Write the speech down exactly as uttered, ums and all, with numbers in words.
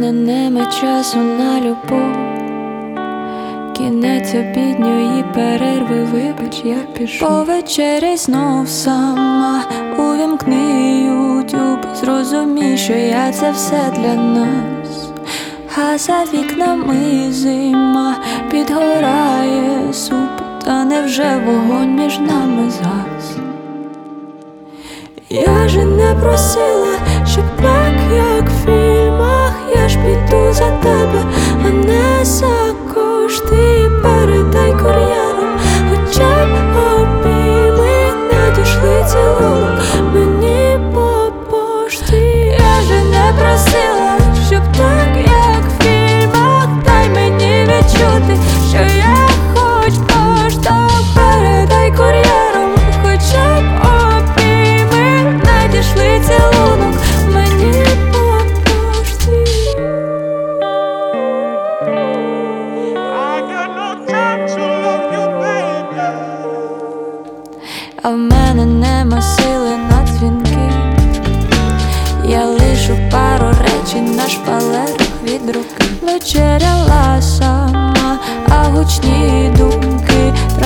мене нема часу на любов, кінець обідньої перерви, вибач, я пішу. Повечеряй знов сама, увімкни ютуб, зрозумій, що я це все для нас. А за вікнами зима, підгорає суп, та невже вогонь між нами згас? Я же не просила, щоб так, як в фільмах, я ж піду за тебе, а не за кошти. Передай кур'єром, хоча б обійми, надійшли цілунок мені по пошті. Я же не просила, щоб так, як в фільмах, дай мені відчути, що я хоч поштовх. Передай кур'єром, хоча б обійми, надійшли цілунок мені по пошті. А в мене нема сили на дзвінки, я лишу пару речень на шпалерах від руки. Вечеряла сама, а гучні думки